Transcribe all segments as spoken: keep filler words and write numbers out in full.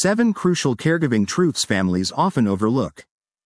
Seven Crucial Caregiving Truths Families Often Overlook.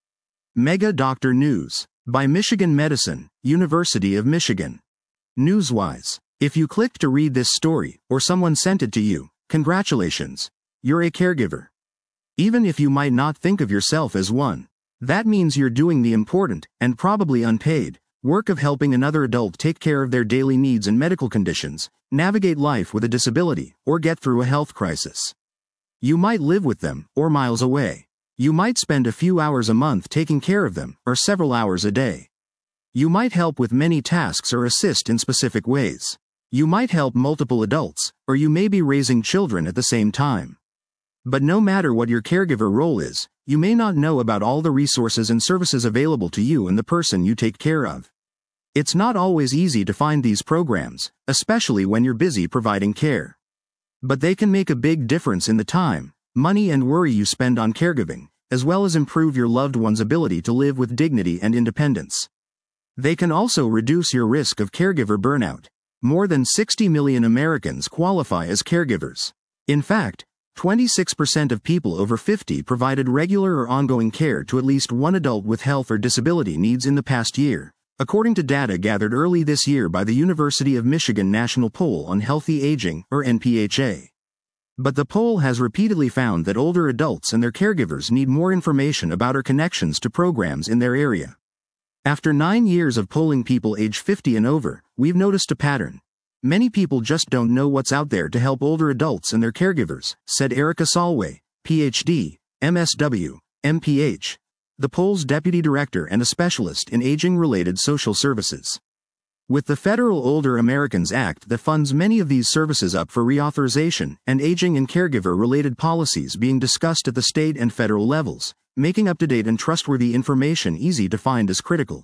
Mega Doctor News. By Michigan Medicine, University of Michigan. Newswise. If you clicked to read this story, or someone sent it to you, congratulations. You're a caregiver. Even if you might not think of yourself as one. That means you're doing the important, and probably unpaid, work of helping another adult take care of their daily needs and medical conditions, navigate life with a disability, or get through a health crisis. You might live with them, or miles away. You might spend a few hours a month taking care of them, or several hours a day. You might help with many tasks or assist in specific ways. You might help multiple adults, or you may be raising children at the same time. But no matter what your caregiver role is, you may not know about all the resources and services available to you and the person you take care of. It's not always easy to find these programs, especially when you're busy providing care. But they can make a big difference in the time, money and worry you spend on caregiving, as well as improve your loved one's ability to live with dignity and independence. They can also reduce your risk of caregiver burnout. More than sixty million Americans qualify as caregivers. In fact, twenty-six percent of people over fifty provided regular or ongoing care to at least one adult with health or disability needs in the past year, according to data gathered early this year by the University of Michigan National Poll on Healthy Aging, or N P H A. But the poll has repeatedly found that older adults and their caregivers need more information about or connections to programs in their area. After nine years of polling people age fifty and over, we've noticed a pattern. Many people just don't know what's out there to help older adults and their caregivers, said Erica Solway, P H D, M S W, M P H, the poll's deputy director and a specialist in aging-related social services. With the Federal Older Americans Act that funds many of these services up for reauthorization, and aging and caregiver-related policies being discussed at the state and federal levels, making up-to-date and trustworthy information easy to find is critical.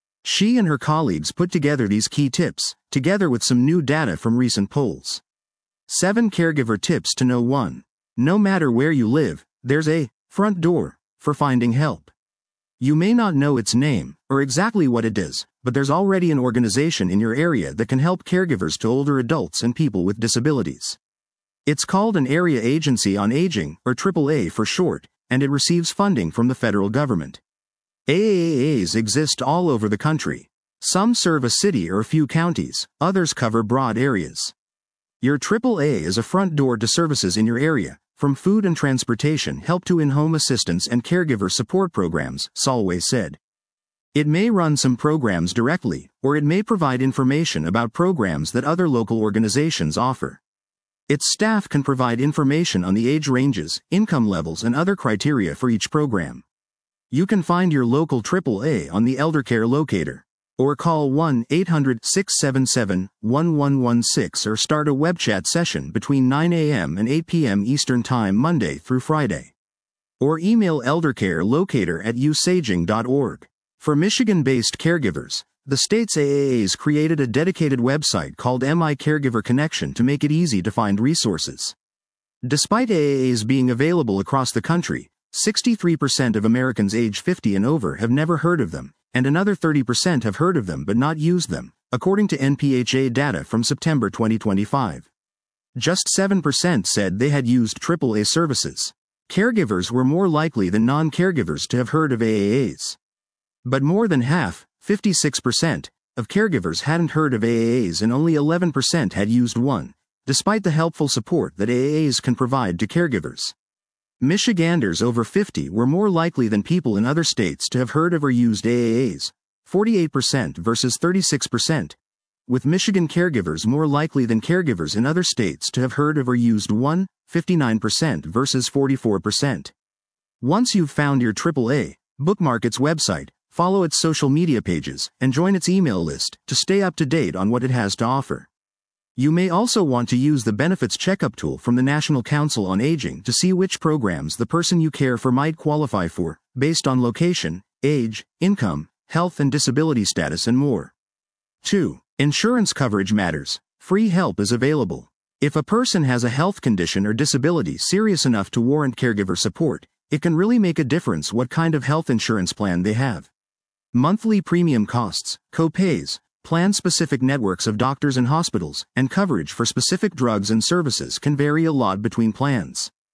She and her colleagues put together these key tips, together with some new data from recent polls. Seven Caregiver Tips to Know. one. No matter where you live, there's a front door for finding help. You may not know its name, or exactly what it is, but there's already an organization in your area that can help caregivers to older adults and people with disabilities. It's called an Area Agency on Aging, or triple A for short, and it receives funding from the federal government. A A As exist all over the country. Some serve a city or a few counties, others cover broad areas. Your triple A is a front door to services in your area, from food and transportation help to in-home assistance and caregiver support programs, Solway said. It may run some programs directly, or it may provide information about programs that other local organizations offer. Its staff can provide information on the age ranges, income levels and other criteria for each program. You can find your local triple A on the ElderCare locator, or call one eight hundred, six seven seven, one one one six or start a web chat session between nine a m and eight p m Eastern Time Monday through Friday. Or email eldercare locator at u saging dot org. For Michigan-based caregivers, the state's A A As created a dedicated website called M I Caregiver Connection to make it easy to find resources. Despite A A As being available across the country, sixty-three percent of Americans age fifty and over have never heard of them, and another thirty percent have heard of them but not used them, according to N P H A data from September twenty twenty-five. Just seven percent said they had used triple A services. Caregivers were more likely than non-caregivers to have heard of A A As. But more than half, fifty-six percent, of caregivers hadn't heard of A A As and only eleven percent had used one, despite the helpful support that A A As can provide to caregivers. Michiganders over fifty were more likely than people in other states to have heard of or used A A As, forty-eight percent versus thirty-six percent, with Michigan caregivers more likely than caregivers in other states to have heard of or used one, fifty-nine percent versus forty-four percent. Once you've found your triple A, bookmark its website, follow its social media pages, and join its email list to stay up to date on what it has to offer. You may also want to use the benefits checkup tool from the National Council on Aging to see which programs the person you care for might qualify for, based on location, age, income, health and disability status and more. two. Insurance coverage matters. Free help is available. If a person has a health condition or disability serious enough to warrant caregiver support, it can really make a difference what kind of health insurance plan they have. Monthly premium costs, co-pays, plan-specific networks of doctors and hospitals, and coverage for specific drugs and services can vary a lot between plans.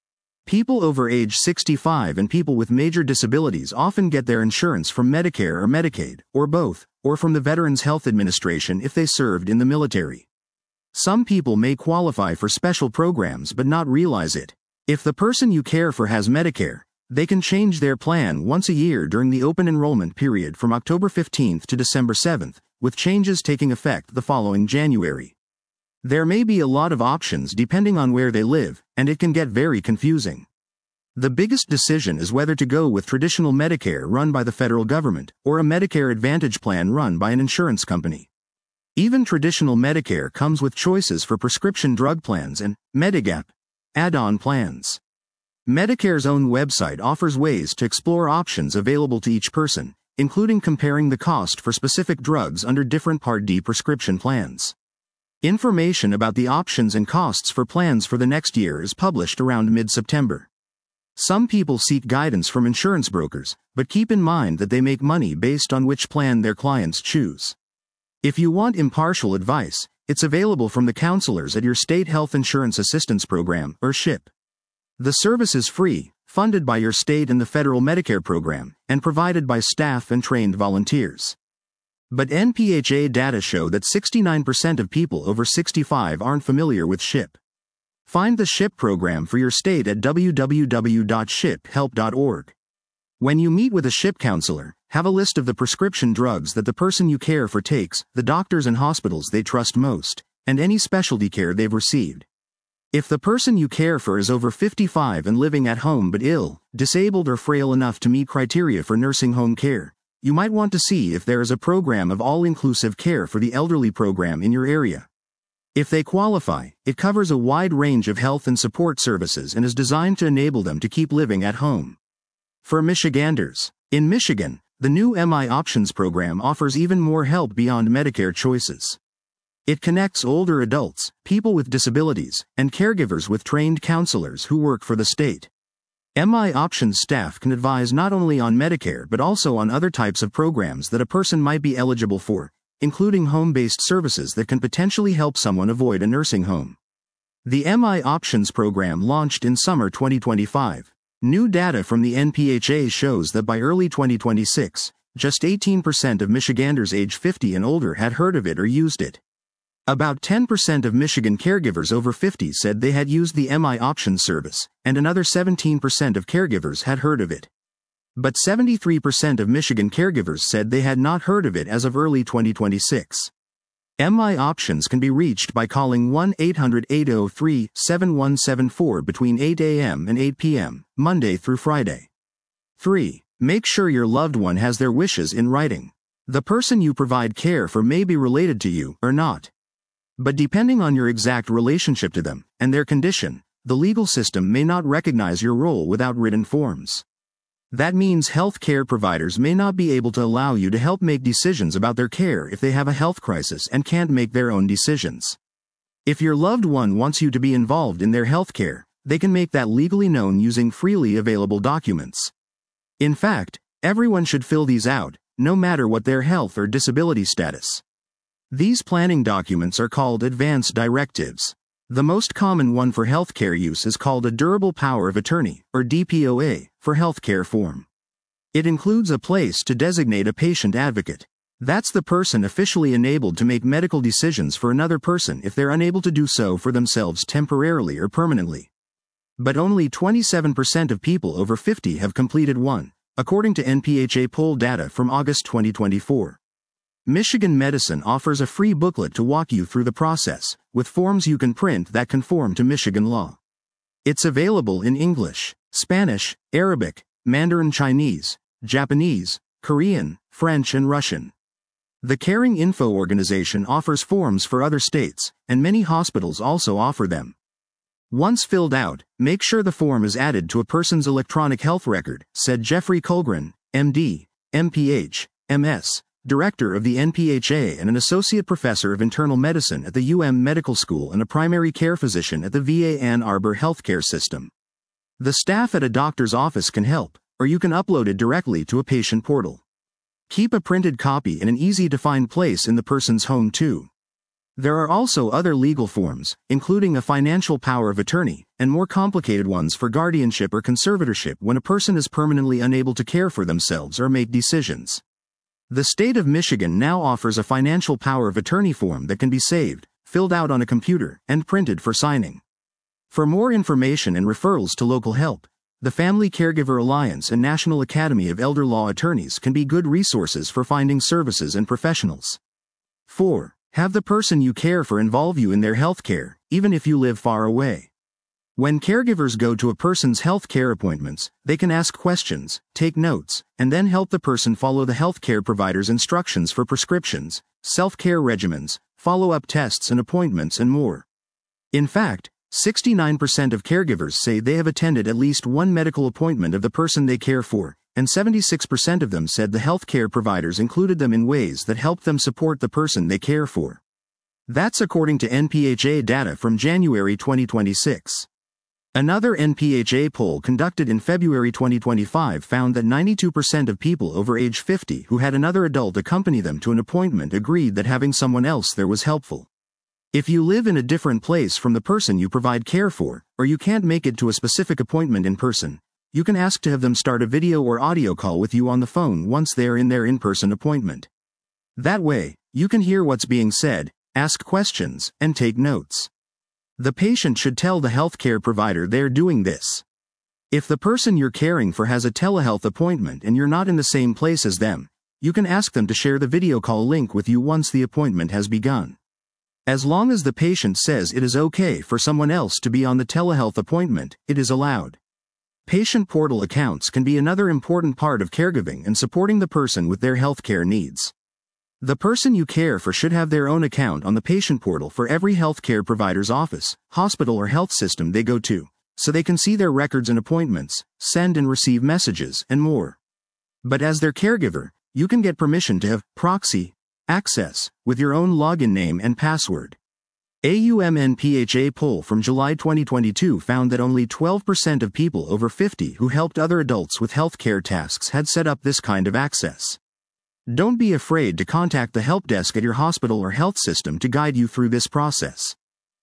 People over age sixty-five and people with major disabilities often get their insurance from Medicare or Medicaid, or both, or from the Veterans Health Administration if they served in the military. Some people may qualify for special programs but not realize it. If the person you care for has Medicare, they can change their plan once a year during the open enrollment period from October fifteenth to December seventh, with changes taking effect the following January. There may be a lot of options depending on where they live, and it can get very confusing. The biggest decision is whether to go with traditional Medicare run by the federal government, or a Medicare Advantage plan run by an insurance company. Even traditional Medicare comes with choices for prescription drug plans and Medigap add-on plans. Medicare's own website offers ways to explore options available to each person, including comparing the cost for specific drugs under different Part D prescription plans. Information about the options and costs for plans for the next year is published around mid-September. Some people seek guidance from insurance brokers, but keep in mind that they make money based on which plan their clients choose. If you want impartial advice, it's available from the counselors at your State Health Insurance Assistance Program, or S H I P. The service is free, funded by your state and the federal Medicare program, and provided by staff and trained volunteers. But N P H A data show that sixty-nine percent of people over sixty-five aren't familiar with S H I P. Find the S H I P program for your state at w w w dot ship help dot org. When you meet with a S H I P counselor, have a list of the prescription drugs that the person you care for takes, the doctors and hospitals they trust most, and any specialty care they've received. If the person you care for is over fifty-five and living at home but ill, disabled or frail enough to meet criteria for nursing home care, you might want to see if there is a program of all-inclusive care for the elderly program in your area. If they qualify, it covers a wide range of health and support services and is designed to enable them to keep living at home. For Michiganders, in Michigan, the new M I Options program offers even more help beyond Medicare choices. It connects older adults, people with disabilities, and caregivers with trained counselors who work for the state. M I Options staff can advise not only on Medicare but also on other types of programs that a person might be eligible for, including home-based services that can potentially help someone avoid a nursing home. The M I Options program launched in summer twenty twenty-five. New data from the N P H A shows that by early twenty twenty-six, just eighteen percent of Michiganders age fifty and older had heard of it or used it. About ten percent of Michigan caregivers over fifty said they had used the M I Options service, and another seventeen percent of caregivers had heard of it. But seventy-three percent of Michigan caregivers said they had not heard of it as of early twenty twenty-six. M I Options can be reached by calling one eight hundred eight oh three seven one seven four between eight a m and eight p m, Monday through Friday. three. Make sure your loved one has their wishes in writing. The person you provide care for may be related to you or not. But depending on your exact relationship to them, and their condition, the legal system may not recognize your role without written forms. That means health care providers may not be able to allow you to help make decisions about their care if they have a health crisis and can't make their own decisions. If your loved one wants you to be involved in their health care, they can make that legally known using freely available documents. In fact, everyone should fill these out, no matter what their health or disability status. These planning documents are called advance directives. The most common one for healthcare use is called a Durable Power of Attorney, or D P O A, for healthcare form. It includes a place to designate a patient advocate. That's the person officially enabled to make medical decisions for another person if they're unable to do so for themselves temporarily or permanently. But only twenty-seven percent of people over fifty have completed one, according to N P H A poll data from August twenty twenty-four. Michigan Medicine offers a free booklet to walk you through the process, with forms you can print that conform to Michigan law. It's available in English, Spanish, Arabic, Mandarin Chinese, Japanese, Korean, French and Russian. The Caring Info organization offers forms for other states, and many hospitals also offer them. Once filled out, make sure the form is added to a person's electronic health record, said Jeffrey Kulgren, M D, M P H, M S, Director of the N P H A and an Associate Professor of Internal Medicine at the U M Medical School and a primary care physician at the V A Ann Arbor Healthcare System. The staff at a doctor's office can help, or you can upload it directly to a patient portal. Keep a printed copy in an easy-to-find place in the person's home too. There are also other legal forms, including a financial power of attorney, and more complicated ones for guardianship or conservatorship when a person is permanently unable to care for themselves or make decisions. The state of Michigan now offers a financial power of attorney form that can be saved, filled out on a computer, and printed for signing. For more information and referrals to local help, the Family Caregiver Alliance and National Academy of Elder Law Attorneys can be good resources for finding services and professionals. four. Have the person you care for involve you in their health care, even if you live far away. When caregivers go to a person's health care appointments, they can ask questions, take notes, and then help the person follow the health care provider's instructions for prescriptions, self-care regimens, follow-up tests and appointments, and more. In fact, sixty-nine percent of caregivers say they have attended at least one medical appointment of the person they care for, and seventy-six percent of them said the health care providers included them in ways that helped them support the person they care for. That's according to N P H A data from January twenty twenty-six. Another N P H A poll conducted in February twenty twenty-five found that ninety-two percent of people over age fifty who had another adult accompany them to an appointment agreed that having someone else there was helpful. If you live in a different place from the person you provide care for, or you can't make it to a specific appointment in person, you can ask to have them start a video or audio call with you on the phone once they're in their in-person appointment. That way, you can hear what's being said, ask questions, and take notes. The patient should tell the healthcare provider they're doing this. If the person you're caring for has a telehealth appointment and you're not in the same place as them, you can ask them to share the video call link with you once the appointment has begun. As long as the patient says it is okay for someone else to be on the telehealth appointment, it is allowed. Patient portal accounts can be another important part of caregiving and supporting the person with their healthcare needs. The person you care for should have their own account on the patient portal for every healthcare provider's office, hospital, or health system they go to, so they can see their records and appointments, send and receive messages, and more. But as their caregiver, you can get permission to have proxy access with your own login name and password. A U M N P H A poll from July twenty twenty-two found that only twelve percent of people over fifty who helped other adults with healthcare tasks had set up this kind of access. Don't be afraid to contact the help desk at your hospital or health system to guide you through this process.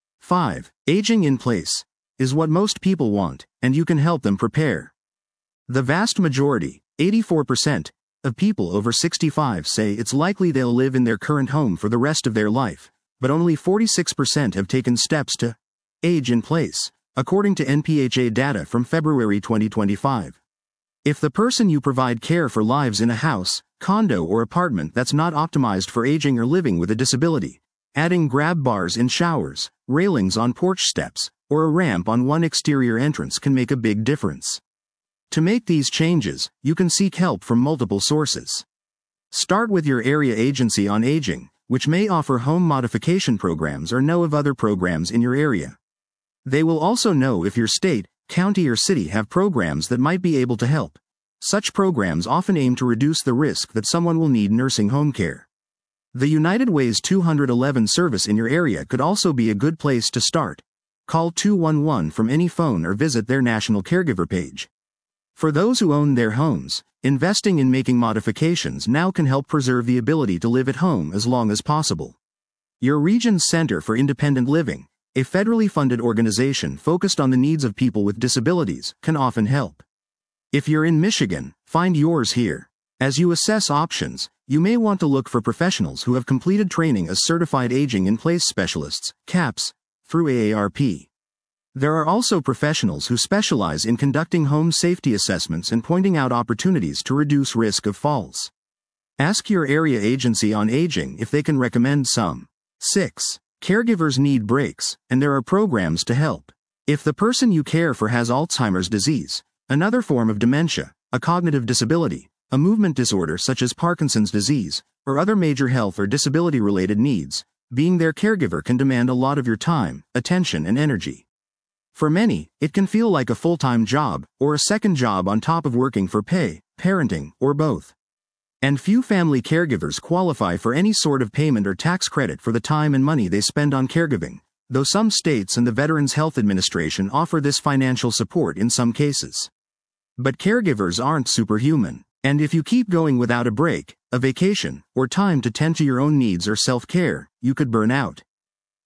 five. Aging in place is what most people want, and you can help them prepare. The vast majority, eighty-four percent, of people over sixty-five say it's likely they'll live in their current home for the rest of their life, but only forty-six percent have taken steps to age in place, according to N P H A data from February twenty twenty-five. If the person you provide care for lives in a house, condo, or apartment that's not optimized for aging or living with a disability, adding grab bars in showers, railings on porch steps, or a ramp on one exterior entrance can make a big difference. To make these changes, you can seek help from multiple sources. Start with your area agency on aging, which may offer home modification programs or know of other programs in your area. They will also know if your state, county, or city have programs that might be able to help. Such programs often aim to reduce the risk that someone will need nursing home care. The United Way's two one one service in your area could also be a good place to start. Call two one one from any phone or visit their National Caregiver page. For those who own their homes, investing in making modifications now can help preserve the ability to live at home as long as possible. Your region's Center for Independent Living, a federally funded organization focused on the needs of people with disabilities, can often help. If you're in Michigan, find yours here. As you assess options, you may want to look for professionals who have completed training as Certified Aging in Place Specialists, CAPS, through A A R P. There are also professionals who specialize in conducting home safety assessments and pointing out opportunities to reduce risk of falls. Ask your area agency on aging if they can recommend some. six. Caregivers need breaks, and there are programs to help. If the person you care for has Alzheimer's disease, another form of dementia, a cognitive disability, a movement disorder such as Parkinson's disease, or other major health or disability-related needs, being their caregiver can demand a lot of your time, attention, and energy. For many, it can feel like a full-time job, or a second job on top of working for pay, parenting, or both. And few family caregivers qualify for any sort of payment or tax credit for the time and money they spend on caregiving, though some states and the Veterans Health Administration offer this financial support in some cases. But caregivers aren't superhuman, and if you keep going without a break, a vacation, or time to tend to your own needs or self-care, you could burn out.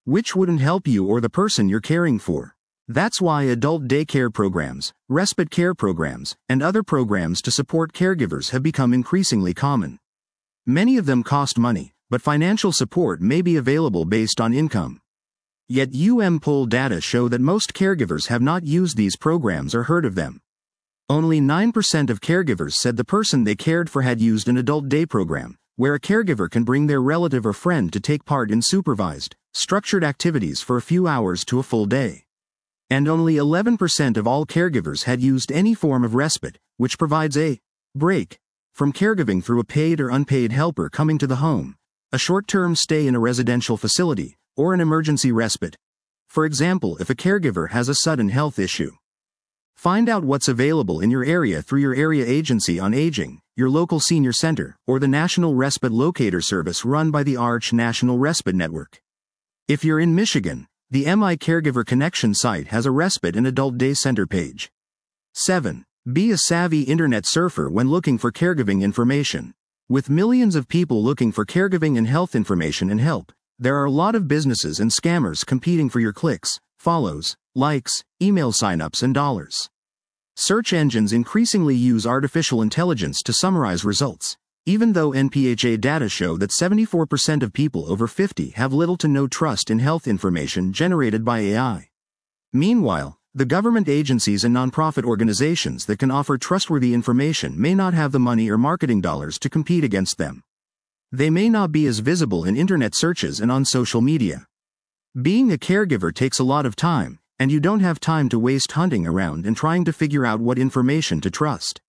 which wouldn't help you or the person you're caring for. That's why adult daycare programs, respite care programs, and other programs to support caregivers have become increasingly common. Many of them cost money, but financial support may be available based on income. Yet U M poll data show that most caregivers have not used these programs or heard of them. Only nine percent of caregivers said the person they cared for had used an adult day program, where a caregiver can bring their relative or friend to take part in supervised, structured activities for a few hours to a full day. And only eleven percent of all caregivers had used any form of respite, which provides a break from caregiving through a paid or unpaid helper coming to the home, a short-term stay in a residential facility, or an emergency respite. For example, if a caregiver has a sudden health issue. Find out what's available in your area through your area agency on aging, your local senior center, or the National Respite Locator Service run by the Arch National Respite Network. If you're in Michigan, the M I Caregiver Connection site has a respite and adult day center page. seven. Be a savvy internet surfer when looking for caregiving information. With millions of people looking for caregiving and health information and help, there are a lot of businesses and scammers competing for your clicks, follows, likes, email signups, and dollars. Search engines increasingly use artificial intelligence to summarize results, even though N P H A data show that seventy-four percent of people over fifty have little to no trust in health information generated by A I. Meanwhile, the government agencies and nonprofit organizations that can offer trustworthy information may not have the money or marketing dollars to compete against them. They may not be as visible in internet searches and on social media. Being a caregiver takes a lot of time, and you don't have time to waste hunting around and trying to figure out what information to trust.